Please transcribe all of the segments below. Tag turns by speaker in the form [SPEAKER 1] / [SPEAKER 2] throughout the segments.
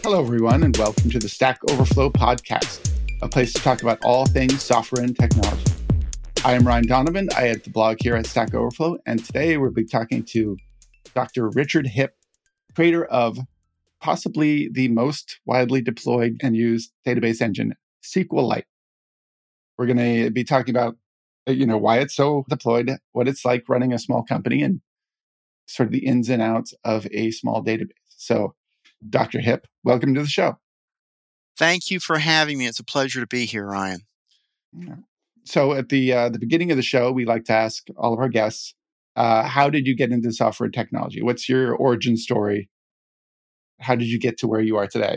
[SPEAKER 1] Hello, everyone, and welcome to the Stack Overflow podcast, a place to talk about all things software and technology. I am Ryan Donovan. I edit the blog here at Stack Overflow, and today we'll be talking to Dr. Richard Hipp, creator of possibly the most widely deployed and used database engine, SQLite. We're going to be talking about, why it's so deployed, what it's like running a small company, and sort of the ins and outs of a small database. So, Dr. Hipp, welcome to the show.
[SPEAKER 2] Thank you for having me. It's a pleasure to be here, Ryan.
[SPEAKER 1] Yeah. So at the beginning of the show, we like to ask all of our guests, how did you get into software technology? What's your origin story? How did you get to where you are today?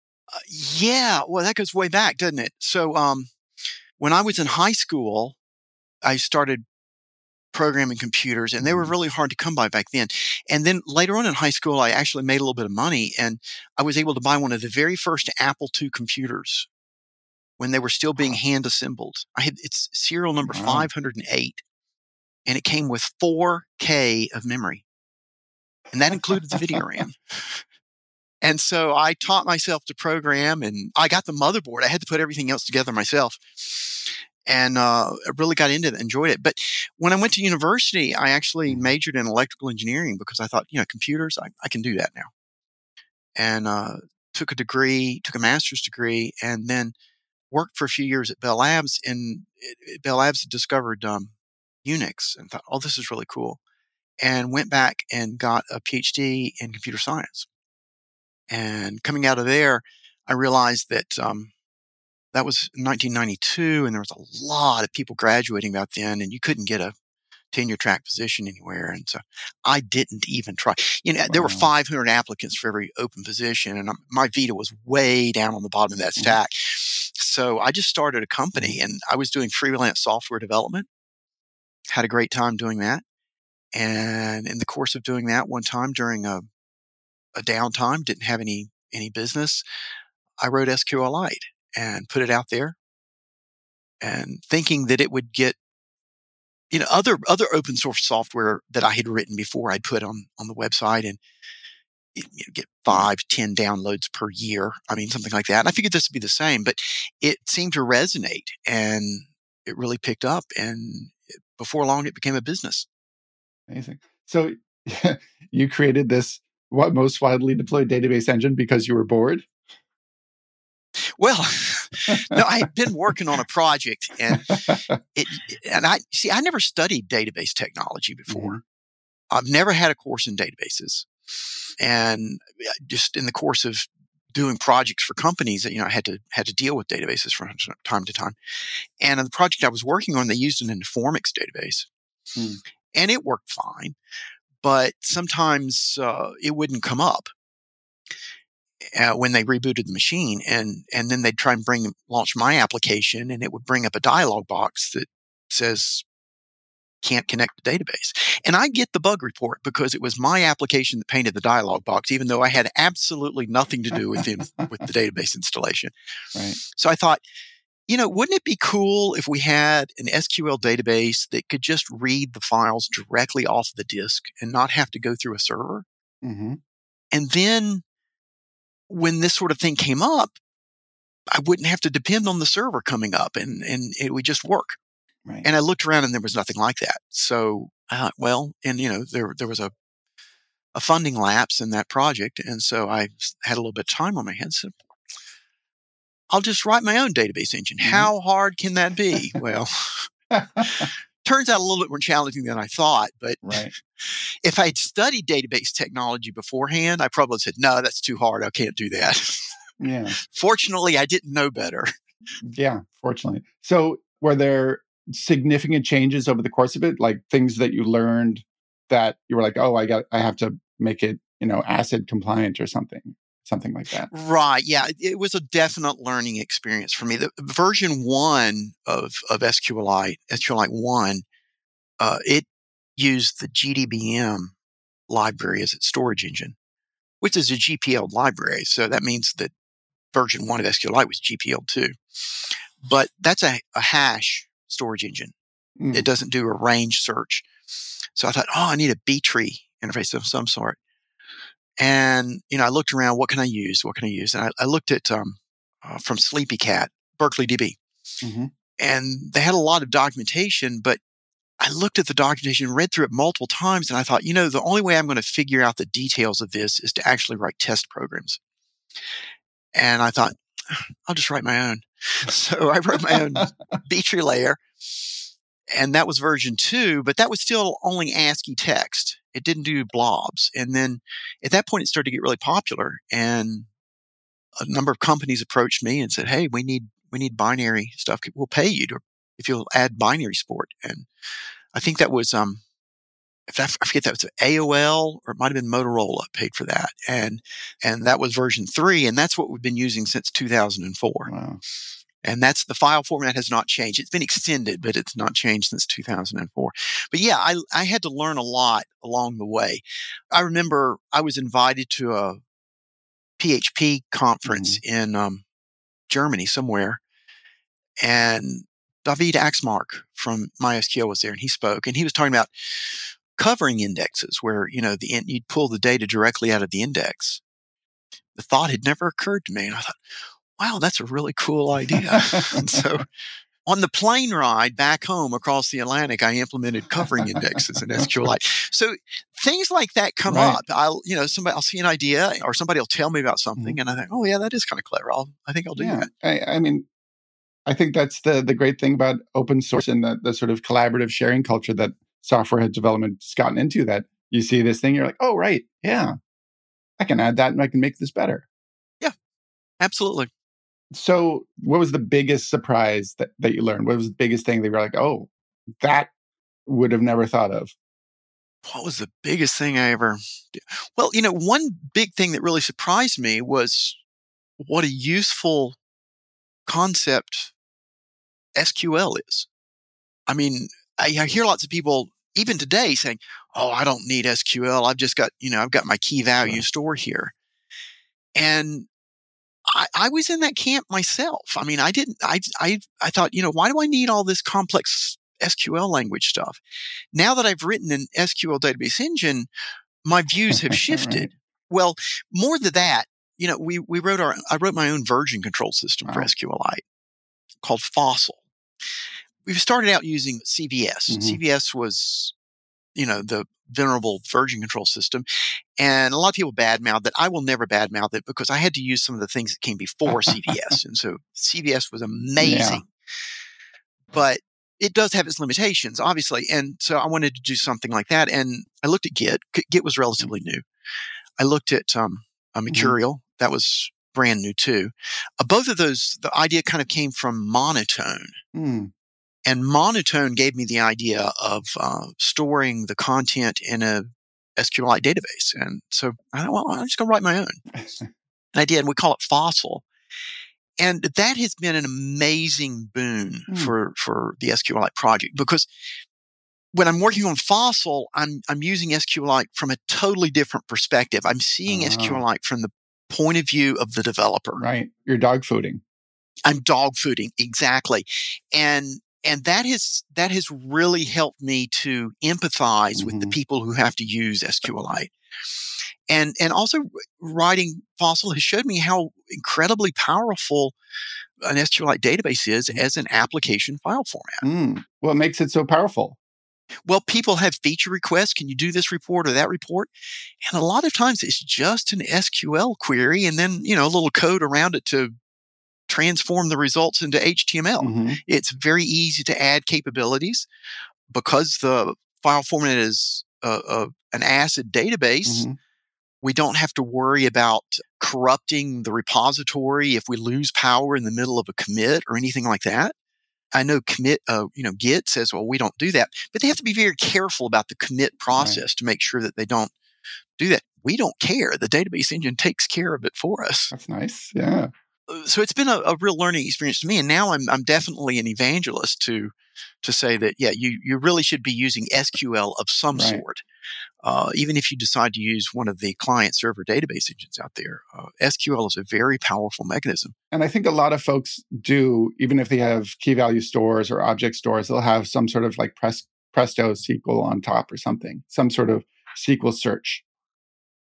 [SPEAKER 2] Well, that goes way back, doesn't it? So when I was in high school, I started programming computers, and they were really hard to come by back then. And then later on in high school, I actually made a little bit of money, and I was able to buy one of the very first Apple II computers when they were still being hand assembled. It's serial number 508, and it came with 4K of memory, and that included the video RAM. And so I taught myself to program, and I got the motherboard. I had to put everything else together myself. And I really got into it, enjoyed it. But when I went to university, I actually majored in electrical engineering because I thought, computers, I can do that now. And took a master's degree, and then worked for a few years at Bell Labs. And Bell Labs had discovered Unix and thought, oh, this is really cool. And went back and got a PhD in computer science. And coming out of there, I realized that that was 1992, and there was a lot of people graduating back then, and you couldn't get a tenure track position anywhere. And so I didn't even try. There were 500 applicants for every open position, and my vita was way down on the bottom of that stack. So I just started a company, and I was doing freelance software development. Had a great time doing that. And in the course of doing that, one time during a downtime, didn't have any business, I wrote SQLite and put it out there, and thinking that it would get, other open source software that I had written before I'd put on the website, and get 5-10 downloads per year. I mean, something like that. And I figured this would be the same, but it seemed to resonate, and it really picked up. And before long, it became a business.
[SPEAKER 1] Amazing. So you created this most widely deployed database engine because you were bored?
[SPEAKER 2] Well, no, I had been working on a project, and I never studied database technology before. I've never had a course in databases, and just in the course of doing projects for companies, I had to deal with databases from time to time. And in the project I was working on, they used an Informix database, and it worked fine, but sometimes it wouldn't come up when they rebooted the machine, and then they'd try and launch my application, and it would bring up a dialog box that says can't connect the database. And I get the bug report because it was my application that painted the dialog box, even though I had absolutely nothing to do with the database installation.
[SPEAKER 1] Right.
[SPEAKER 2] So I thought, wouldn't it be cool if we had an SQL database that could just read the files directly off the disk and not have to go through a server?
[SPEAKER 1] Mm-hmm.
[SPEAKER 2] And then when this sort of thing came up, I wouldn't have to depend on the server coming up, and it would just work.
[SPEAKER 1] Right.
[SPEAKER 2] And I looked around, and there was nothing like that. So I thought, there was a funding lapse in that project. And so I had a little bit of time on my hands. So I'll just write my own database engine. How hard can that be? Well, turns out a little bit more challenging than I thought. But if I had studied database technology beforehand, I probably said, no, that's too hard. I can't do that.
[SPEAKER 1] Yeah.
[SPEAKER 2] Fortunately, I didn't know better.
[SPEAKER 1] Yeah, fortunately. So were there significant changes over the course of it, like things that you learned that you were like, oh, I have to make it, ACID compliant or something like that?
[SPEAKER 2] Right. Yeah. It was a definite learning experience for me. The version 1 of SQLite 1, it used the GDBM library as its storage engine, which is a GPL library. So that means that version 1 of SQLite was GPL 2. But that's a hash storage engine. It doesn't do a range search. So I thought, I need a B-tree interface of some sort. And, I looked around, what can I use? What can I use? And I looked at, from SleepyCat, Berkeley DB.
[SPEAKER 1] Mm-hmm.
[SPEAKER 2] And they had a lot of documentation, but I looked at the documentation, read through it multiple times, and I thought, the only way I'm going to figure out the details of this is to actually write test programs. And I thought, I'll just write my own. So I wrote my own B-tree layer, and that was version 2, but that was still only ASCII text. It didn't do blobs. And then at that point, it started to get really popular, and a number of companies approached me and said, hey, we need binary stuff. We'll pay you if you'll add binary support. And I think that was, I forget, that was AOL, or it might have been Motorola paid for that. And that was version 3. And that's what we've been using since 2004.
[SPEAKER 1] Wow.
[SPEAKER 2] And that's the file format has not changed. It's been extended, but it's not changed since 2004. But yeah, I had to learn a lot along the way. I remember I was invited to a PHP conference in Germany somewhere, and David Axmark from MySQL was there, and he spoke, and he was talking about covering indexes where, you'd pull the data directly out of the index. The thought had never occurred to me, and I thought, wow, that's a really cool idea. And so on the plane ride back home across the Atlantic, I implemented covering indexes in SQLite. So things like that come up. I'll see an idea, or somebody will tell me about something, and I think, oh yeah, that is kind of clever. I think I'll do that.
[SPEAKER 1] I mean, I think that's the great thing about open source and the sort of collaborative sharing culture that software development has gotten into, that you see this thing, you're like, oh, right. Yeah, I can add that and I can make this better.
[SPEAKER 2] Yeah, absolutely.
[SPEAKER 1] So what was the biggest surprise that you learned? What was the biggest thing that you were like, oh, that would have never thought of?
[SPEAKER 2] What was the biggest thing I ever did? Well, one big thing that really surprised me was what a useful concept SQL is. I mean, I hear lots of people, even today, saying, oh, I don't need SQL. I've just got, I've got my key value store here. And I was in that camp myself. I mean, I thought, why do I need all this complex SQL language stuff? Now that I've written an SQL database engine, my views have shifted. Right. Well, more than that, I wrote my own version control system for SQLite called Fossil. We started out using CVS. CVS was, the venerable version control system. And a lot of people badmouth it. I will never badmouth it because I had to use some of the things that came before CVS. And so CVS was amazing. Yeah. But it does have its limitations, obviously. And so I wanted to do something like that. And I looked at Git. Git was relatively new. I looked at Mercurial. That was brand new too. Both of those, the idea kind of came from Monotone. And Monotone gave me the idea of storing the content in a SQLite database. And so I thought, well, I'm just going to write my own. And I did. And we call it Fossil. And that has been an amazing boon for the SQLite project, because when I'm working on Fossil, I'm using SQLite from a totally different perspective. I'm seeing SQLite from the point of view of the developer.
[SPEAKER 1] Right. You're dog fooding.
[SPEAKER 2] I'm dog fooding. Exactly. And that has really helped me to empathize with the people who have to use SQLite. And also writing Fossil has showed me how incredibly powerful an SQLite database is as an application file format.
[SPEAKER 1] What makes it so powerful?
[SPEAKER 2] Well, people have feature requests. Can you do this report or that report? And a lot of times it's just an SQL query and then, a little code around it to transform the results into HTML. It's very easy to add capabilities because the file format is an ACID database. We don't have to worry about corrupting the repository if we lose power in the middle of a commit or anything like that. I know Git says, well, we don't do that, but they have to be very careful about the commit process to make sure that they don't do that. We don't care. The database engine takes care of it for us.
[SPEAKER 1] That's nice. Yeah.
[SPEAKER 2] So it's been a real learning experience to me. And now I'm definitely an evangelist to say that, you really should be using SQL of some sort. Even if you decide to use one of the client server database engines out there, SQL is a very powerful mechanism.
[SPEAKER 1] And I think a lot of folks do, even if they have key value stores or object stores, they'll have some sort of like Presto SQL on top or something, some sort of SQL search.
[SPEAKER 2] Yeah.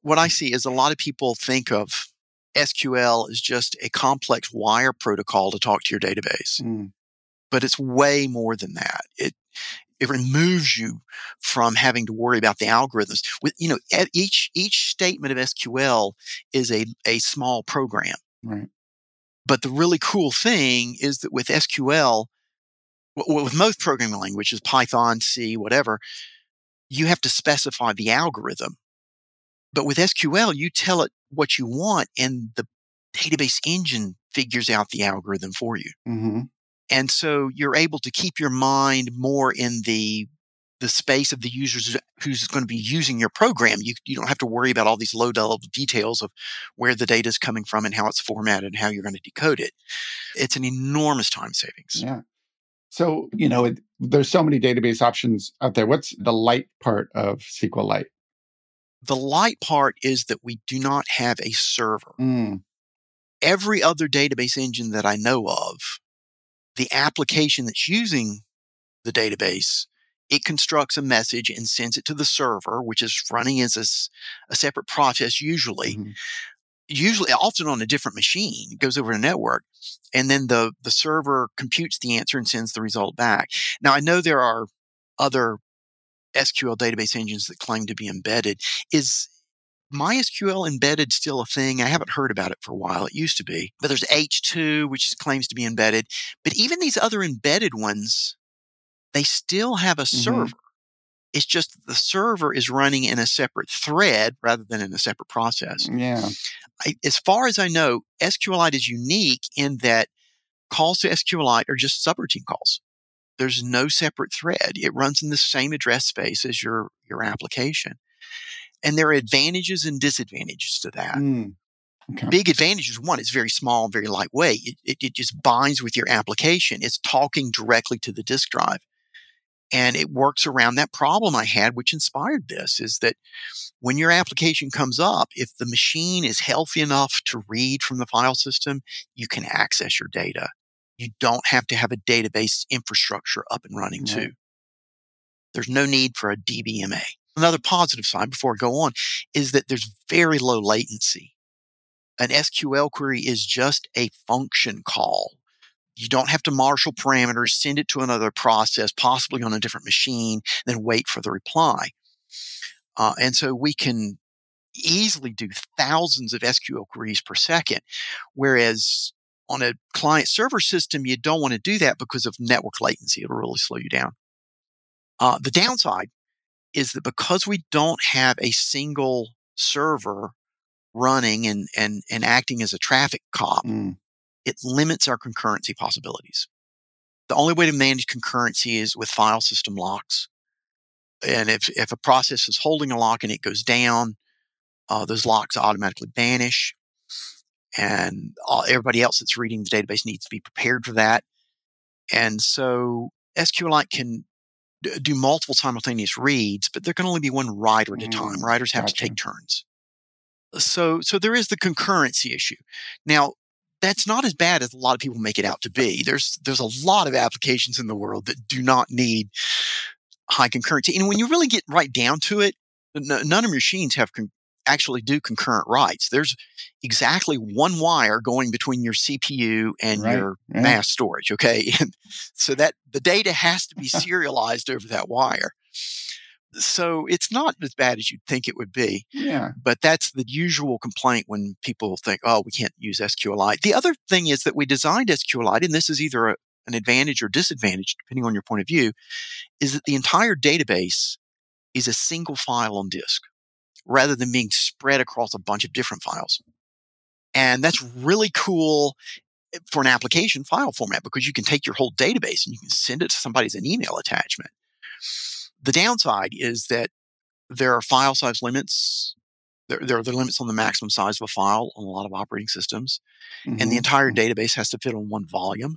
[SPEAKER 2] what I see is a lot of people think of SQL as just a complex wire protocol to talk to your database. But it's way more than that. It removes you from having to worry about the algorithms. With each statement of SQL is a small program.
[SPEAKER 1] Right.
[SPEAKER 2] But the really cool thing is that with SQL, with most programming languages, Python, C, whatever, you have to specify the algorithm. But with SQL, you tell it what you want, and the database engine figures out the algorithm for you.
[SPEAKER 1] Mm-hmm.
[SPEAKER 2] And so you're able to keep your mind more in the space of the users who's going to be using your program. You don't have to worry about all these low-level details of where the data is coming from and how it's formatted and how you're going to decode it. It's an enormous time savings.
[SPEAKER 1] Yeah. So, there's so many database options out there. What's the light part of SQLite?
[SPEAKER 2] The light part is that we do not have a server. Every other database engine that I know of, the application that's using the database, it constructs a message and sends it to the server, which is running as a separate process usually. Usually, often on a different machine. It goes over a network, and then the server computes the answer and sends the result back. Now, I know there are other SQL database engines that claim to be embedded. Is MySQL embedded still a thing? I haven't heard about it for a while. It used to be. But there's H2, which claims to be embedded. But even these other embedded ones, they still have a server. It's just the server is running in a separate thread rather than in a separate process.
[SPEAKER 1] Yeah.
[SPEAKER 2] As far as I know, SQLite is unique in that calls to SQLite are just subroutine calls. There's no separate thread. It runs in the same address space as your application. And there are advantages and disadvantages to that.
[SPEAKER 1] Okay.
[SPEAKER 2] Big advantages. One, it's very small, very lightweight. It just binds with your application. It's talking directly to the disk drive. And it works around that problem I had, which inspired this, is that when your application comes up, if the machine is healthy enough to read from the file system, you can access your data. You don't have to have a database infrastructure up and running too. There's no need for a DBMA. Another positive side before I go on is that there's very low latency. An SQL query is just a function call. You don't have to marshal parameters, send it to another process, possibly on a different machine, then wait for the reply. And so we can easily do thousands of SQL queries per second, whereas on a client-server system, you don't want to do that because of network latency. It'll really slow you down. The downside is that because we don't have a single server running and acting as a traffic cop, it limits our concurrency possibilities. The only way to manage concurrency is with file system locks. And if a process is holding a lock and it goes down, those locks automatically vanish. And everybody else that's reading the database needs to be prepared for that. And so SQLite can do multiple simultaneous reads, but there can only be one writer at a time. Writers have to take turns. So there is the concurrency issue. Now, that's not as bad as a lot of people make it out to be. There's a lot of applications in the world that do not need high concurrency. And when you really get right down to it, none of your machines have actually do concurrent writes. There's exactly one wire going between your CPU and your mass storage, okay? And so that the data has to be serialized over that wire. So it's not as bad as you'd think it would be.
[SPEAKER 1] Yeah.
[SPEAKER 2] But that's the usual complaint when people think, oh, we can't use SQLite. The other thing is that we designed SQLite, and this is either an advantage or disadvantage, depending on your point of view, is that the entire database is a single file on disk rather than being spread across a bunch of different files. And that's really cool for an application file format because you can take your whole database and you can send it to somebody as an email attachment. The downside is that there are file size limits. There are the limits on the maximum size of a file on a lot of operating systems. And the entire database has to fit on one volume.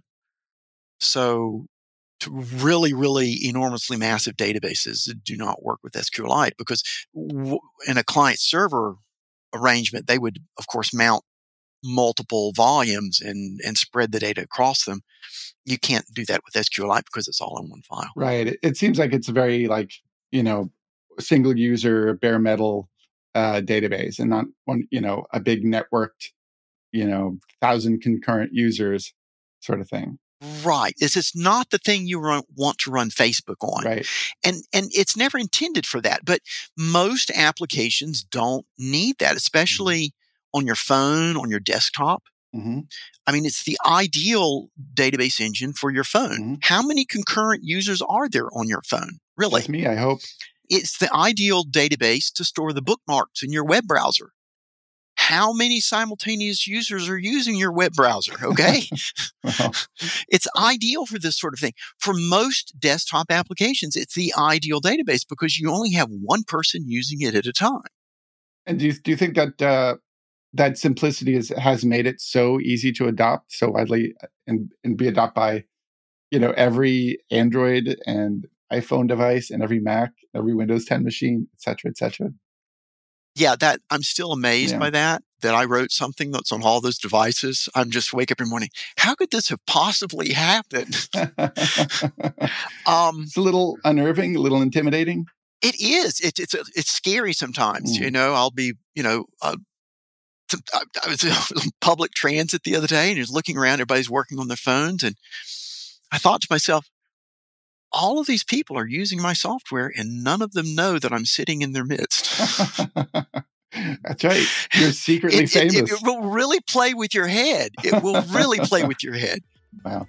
[SPEAKER 2] So to really, really enormously massive databases do not work with SQLite because in a client-server arrangement, they would, of course, mount multiple volumes and spread the data across them. You can't do that with SQLite because it's all in one file.
[SPEAKER 1] Right. It seems like it's a very single user, bare metal database and not one, a big networked, 1,000 concurrent users sort of thing.
[SPEAKER 2] Right. It's not the thing you want to run Facebook on.
[SPEAKER 1] Right.
[SPEAKER 2] And it's never intended for that. But most applications don't need that, especially on your phone, on your desktop.
[SPEAKER 1] Mm-hmm.
[SPEAKER 2] I mean, it's the ideal database engine for your phone.
[SPEAKER 1] Mm-hmm.
[SPEAKER 2] How many concurrent users are there on your phone? Really?
[SPEAKER 1] Just me, I hope.
[SPEAKER 2] It's the ideal database to store the bookmarks in your web browser. How many simultaneous users are using your web browser? Okay.
[SPEAKER 1] Well,
[SPEAKER 2] it's ideal for this sort of thing. For most desktop applications, it's the ideal database because you only have one person using it at a time.
[SPEAKER 1] and do you think that that simplicity has made it so easy to adopt so widely and be adopted by, every Android and iPhone device and every Mac, every Windows 10 machine, et cetera, et cetera?
[SPEAKER 2] Yeah, that I'm still amazed by that I wrote something that's on all those devices. I'm just wake up every morning. How could this have possibly happened?
[SPEAKER 1] It's a little unnerving, a little intimidating.
[SPEAKER 2] It is. It's scary sometimes. I'll be, I was on public transit the other day and just looking around, everybody's working on their phones. And I thought to myself, all of these people are using my software and none of them know that I'm sitting in their midst.
[SPEAKER 1] That's right. You're secretly famous.
[SPEAKER 2] It will really play with your head. It will really play with your head.
[SPEAKER 1] Wow.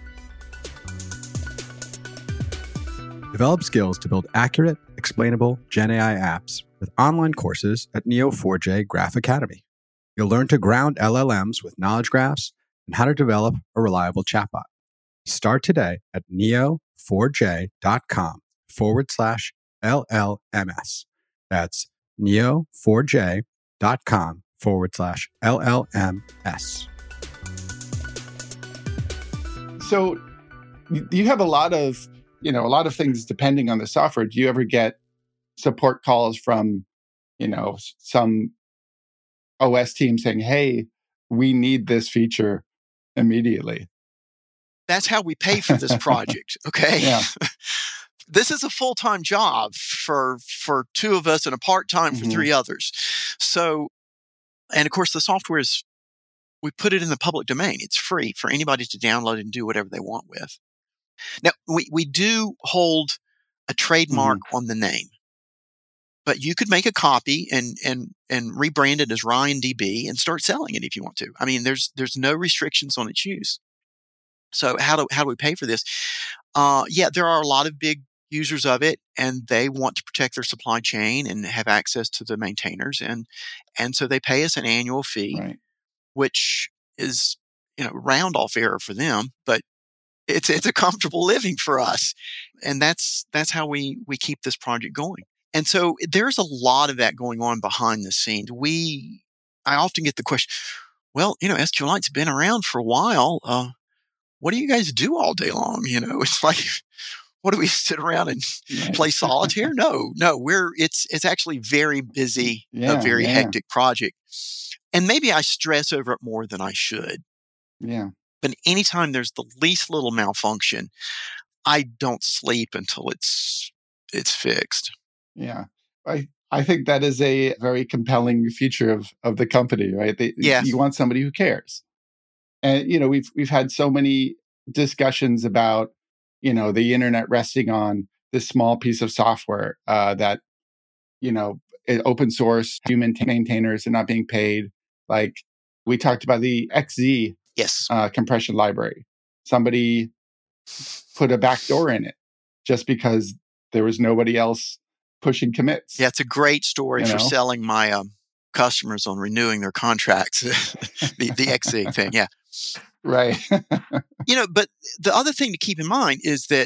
[SPEAKER 3] Develop skills to build accurate, explainable Gen AI apps with online courses at Neo4j Graph Academy. You'll learn to ground LLMs with knowledge graphs and how to develop a reliable chatbot. Start today at neo4j.com/LLMS. That's neo4j.com/LLMS.
[SPEAKER 1] So you have a lot of things depending on the software. Do you ever get support calls from, some OS team saying, hey, we need this feature immediately?
[SPEAKER 2] That's how we pay for this project. Okay.
[SPEAKER 1] Yeah.
[SPEAKER 2] This is a full-time job for two of us and a part-time for three others. So, and of course the software we put it in the public domain. It's free for anybody to download and do whatever they want with. Now, we do hold a trademark on the name, but you could make a copy and rebrand it as RyanDB and start selling it if you want to. I mean, there's no restrictions on its use. So how do we pay for this? There are a lot of big users of it, and they want to protect their supply chain and have access to the maintainers, and so they pay us an annual fee,
[SPEAKER 1] Right.
[SPEAKER 2] which is round off error for them, but it's a comfortable living for us, and that's how we keep this project going. And so there's a lot of that going on behind the scenes. I often get the question, well, SQLite's been around for a while. What do you guys do all day long? It's like, what do we sit around and play solitaire? No, it's actually very busy, a very hectic project. And maybe I stress over it more than I should.
[SPEAKER 1] Yeah.
[SPEAKER 2] But anytime there's the least little malfunction, I don't sleep until it's fixed.
[SPEAKER 1] Yeah. I think that is a very compelling feature of the company, right? You want somebody who cares. And, we've had so many discussions about, the internet resting on this small piece of software that, open source human maintainers are not being paid. Like we talked about the XZ compression library. Somebody put a backdoor in it just because there was nobody else pushing commits.
[SPEAKER 2] Yeah, it's a great story for selling my customers on renewing their contracts. the XZ thing, yeah.
[SPEAKER 1] Right.
[SPEAKER 2] But the other thing to keep in mind is that,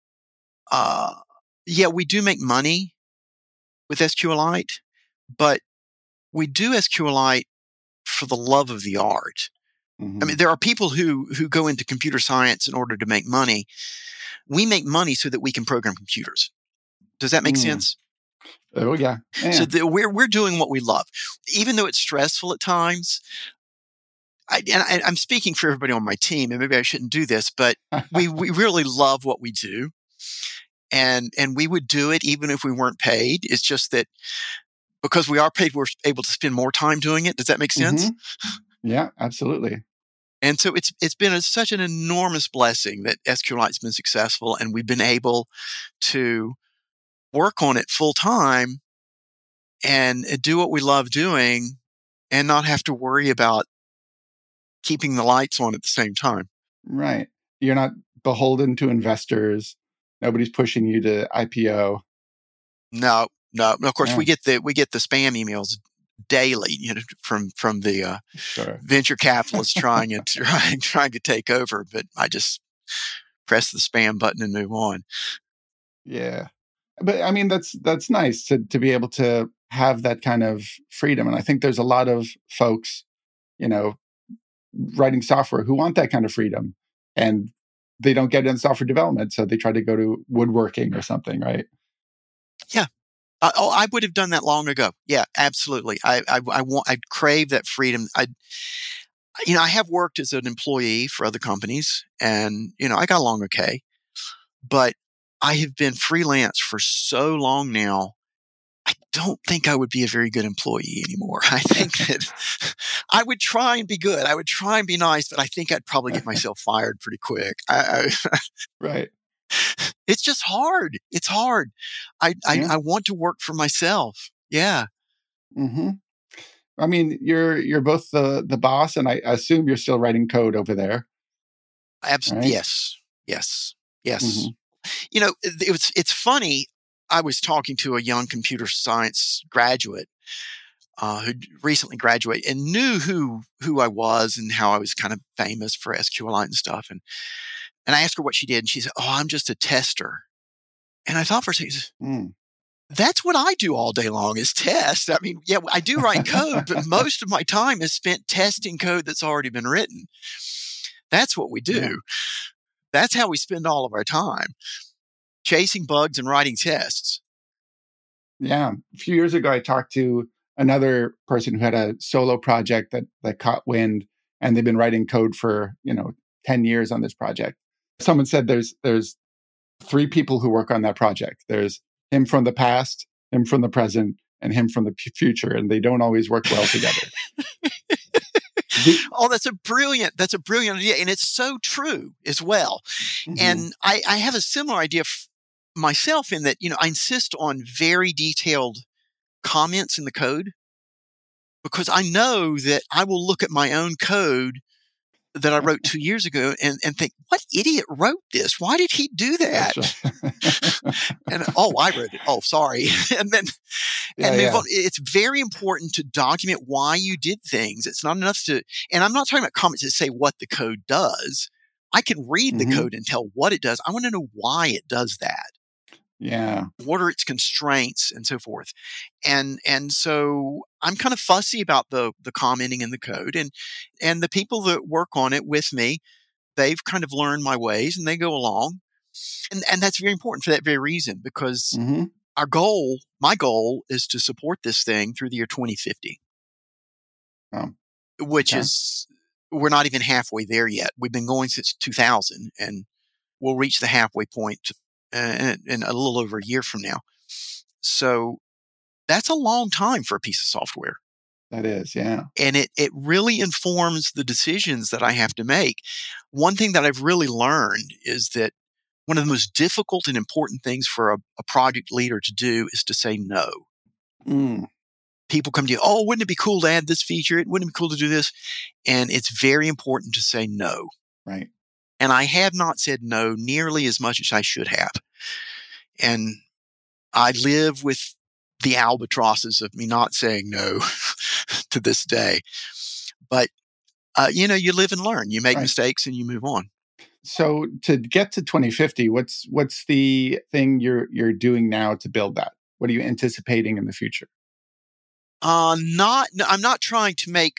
[SPEAKER 2] we do make money with SQLite, but we do SQLite for the love of the art. I mean, there are people who go into computer science in order to make money. We make money so that we can program computers. Does that make sense?
[SPEAKER 1] Oh, yeah.
[SPEAKER 2] So we're doing what we love, even though it's stressful at times. I'm speaking for everybody on my team, and maybe I shouldn't do this, but we really love what we do, and we would do it even if we weren't paid. It's just that because we are paid, we're able to spend more time doing it. Does that make sense?
[SPEAKER 1] Yeah, absolutely.
[SPEAKER 2] And so it's been such an enormous blessing that SQLite's been successful, and we've been able to work on it full time and do what we love doing and not have to worry about keeping the lights on at the same time.
[SPEAKER 1] Right. You're not beholden to investors. Nobody's pushing you to IPO.
[SPEAKER 2] No. Of course,
[SPEAKER 1] Yeah.
[SPEAKER 2] we get the spam emails daily, from the
[SPEAKER 1] Sure.
[SPEAKER 2] venture capitalists trying to take over. But I just press the spam button and move on.
[SPEAKER 1] Yeah. But I mean, that's nice to be able to have that kind of freedom. And I think there's a lot of folks, writing software who want that kind of freedom, and they don't get it in software development. So they try to go to woodworking or something, right?
[SPEAKER 2] Yeah. I would have done that long ago. Yeah, absolutely. I crave that freedom. I have worked as an employee for other companies, and I got along okay, but I have been freelance for so long now. I don't think I would be a very good employee anymore. I think that I would try and be good. I would try and be nice, but I think I'd probably get myself fired pretty quick.
[SPEAKER 1] Right.
[SPEAKER 2] It's just hard. It's hard. I want to work for myself. Yeah.
[SPEAKER 1] Mm-hmm. I mean, you're both the boss, and I assume you're still writing code over there.
[SPEAKER 2] Absolutely.
[SPEAKER 1] Right?
[SPEAKER 2] Yes.
[SPEAKER 1] Mm-hmm.
[SPEAKER 2] It's funny. I was talking to a young computer science graduate who recently graduated and knew who I was and how I was kind of famous for SQLite and stuff. And I asked her what she did, and she said, "Oh, I'm just a tester." And I thought for a second, that's what I do all day long is test. I mean, yeah, I do write code, but most of my time is spent testing code that's already been written. That's what we do. Yeah. That's how we spend all of our time, chasing bugs and writing tests.
[SPEAKER 1] Yeah. A few years ago, I talked to another person who had a solo project that caught wind, and they've been writing code for 10 years on this project. Someone said there's 3 people who work on that project. There's him from the past, him from the present, and him from the future, and they don't always work well together.
[SPEAKER 2] That's a brilliant idea, and it's so true as well. Mm-hmm. And I have a similar idea myself in that I insist on very detailed comments in the code, because I know that I will look at my own code that I wrote 2 years ago and think, what idiot wrote this? Why did he do that? Right. And I wrote it. Oh, sorry. And then move on. It's very important to document why you did things. It's not enough and I'm not talking about comments that say what the code does. I can read the code and tell what it does. I want to know why it does that.
[SPEAKER 1] Yeah.
[SPEAKER 2] What are its constraints and so forth. And so I'm kind of fussy about the commenting in the code, and the people that work on it with me, they've kind of learned my ways and they go along. And that's very important for that very reason, because my goal is to support this thing through the year 2050. Which is, we're not even halfway there yet. We've been going since 2000, and we'll reach the halfway point in a little over a year from now. So that's a long time for a piece of software.
[SPEAKER 1] That is, yeah.
[SPEAKER 2] And it really informs the decisions that I have to make. One thing that I've really learned is that one of the most difficult and important things for a project leader to do is to say no. People come to you, oh, wouldn't it be cool to add this feature? Wouldn't it be cool to do this? And it's very important to say no.
[SPEAKER 1] Right.
[SPEAKER 2] And I have not said no nearly as much as I should have. And I live with the albatrosses of me not saying no to this day. But, you live and learn. You make mistakes and you move on.
[SPEAKER 1] So to get to 2050, what's the thing you're doing now to build that? What are you anticipating in the future?
[SPEAKER 2] I'm not trying to make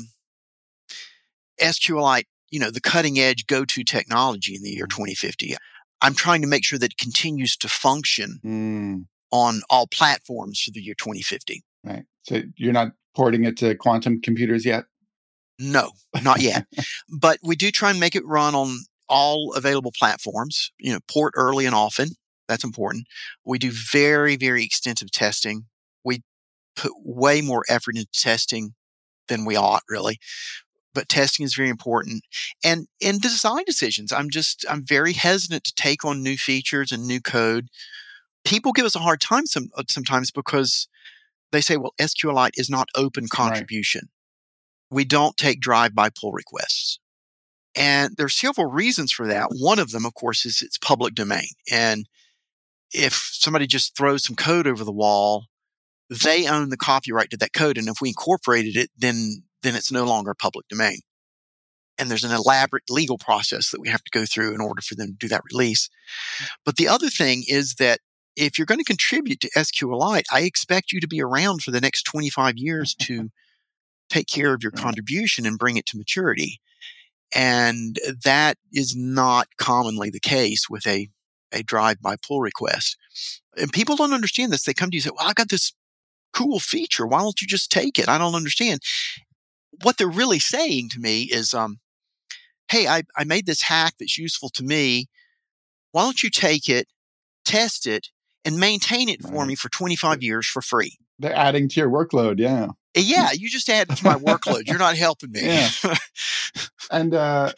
[SPEAKER 2] SQLite, the cutting edge go-to technology in the year 2050. I'm trying to make sure that it continues to function on all platforms for the year 2050.
[SPEAKER 1] Right. So you're not porting it to quantum computers yet?
[SPEAKER 2] No, not yet. But we do try and make it run on all available platforms, port early and often. That's important. We do very, very extensive testing. We put way more effort into testing than we ought, really. But testing is very important. And in design decisions, I'm very hesitant to take on new features and new code. People give us a hard time sometimes because they say, well, SQLite is not open contribution. Right. We don't take drive-by pull requests. And there are several reasons for that. One of them, of course, is it's public domain. And if somebody just throws some code over the wall, they own the copyright to that code. And if we incorporated it, then it's no longer public domain. And there's an elaborate legal process that we have to go through in order for them to do that release. But the other thing is that if you're going to contribute to SQLite, I expect you to be around for the next 25 years to take care of your contribution and bring it to maturity. And that is not commonly the case with a drive-by pull request. And people don't understand this. They come to you and say, well, I got this cool feature. Why don't you just take it? I don't understand. What they're really saying to me is, hey, I made this hack that's useful to me. Why don't you take it, test it, and maintain it for me for 25 years for free?
[SPEAKER 1] They're adding to your workload, yeah.
[SPEAKER 2] Yeah, you just added to my workload. You're not helping me.
[SPEAKER 1] Yeah. And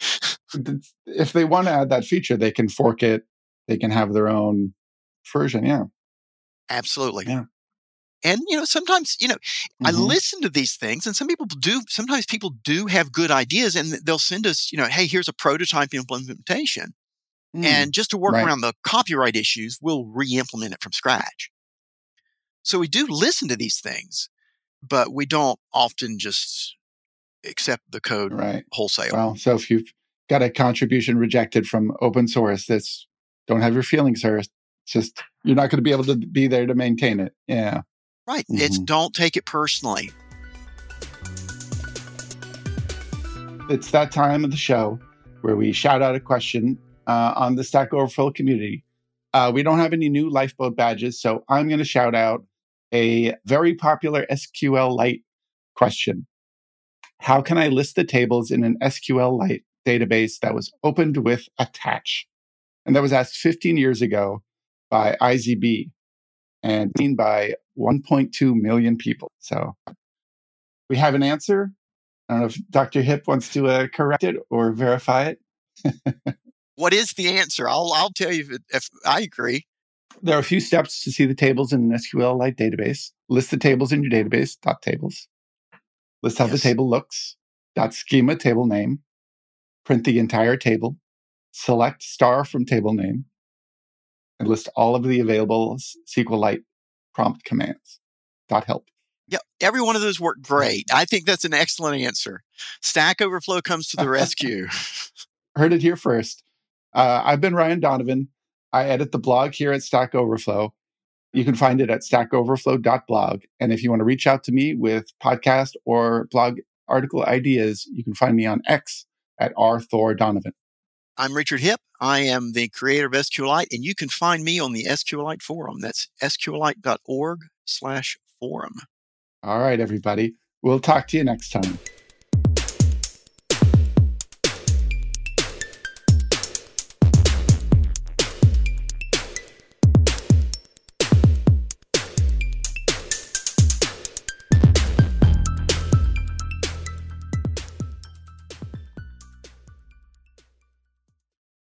[SPEAKER 1] if they want to add that feature, they can fork it. They can have their own version, yeah.
[SPEAKER 2] Absolutely.
[SPEAKER 1] Yeah.
[SPEAKER 2] And, sometimes, I listen to these things, and sometimes people do have good ideas, and they'll send us, hey, here's a prototype implementation. And just to work around the copyright issues, we'll re-implement it from scratch. So we do listen to these things, but we don't often just accept the code wholesale.
[SPEAKER 1] Well, so if you've got a contribution rejected from open source, don't have your feelings hurt. It's just, you're not going to be able to be there to maintain it. Yeah.
[SPEAKER 2] Right. It's don't take it personally.
[SPEAKER 1] It's that time of the show where we shout out a question on the Stack Overflow community. We don't have any new Lifeboat badges, so I'm going to shout out a very popular SQLite question. How can I list the tables in an SQLite database that was opened with attach? And that was asked 15 years ago by IZB and seen by 1.2 million people. So we have an answer. I don't know if Dr. Hipp wants to correct it or verify it.
[SPEAKER 2] What is the answer? I'll tell you if I agree.
[SPEAKER 1] There are a few steps to see the tables in an SQLite database. List the tables in your database, .tables. List how the table looks, .schema table name. Print the entire table. Select star from table name. And list all of the available SQLite prompt commands. .help.
[SPEAKER 2] Yep, every one of those worked great. I think that's an excellent answer. Stack Overflow comes to the rescue.
[SPEAKER 1] Heard it here first. I've been Ryan Donovan. I edit the blog here at Stack Overflow. You can find it at stackoverflow.blog. And if you want to reach out to me with podcast or blog article ideas, you can find me on X at rthordonovan.
[SPEAKER 2] I'm Richard Hipp. I am the creator of SQLite, and you can find me on the SQLite forum. That's sqlite.org/forum.
[SPEAKER 1] All right, everybody. We'll talk to you next time.